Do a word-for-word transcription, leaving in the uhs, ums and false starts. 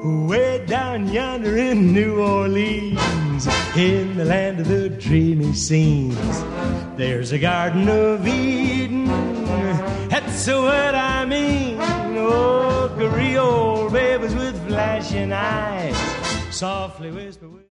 way down yonder in New Orleans, in the land of the dreamy scenes, there's a Garden of Eden. That's what I mean. Oh, Creole babies with flashing eyes softly whisper.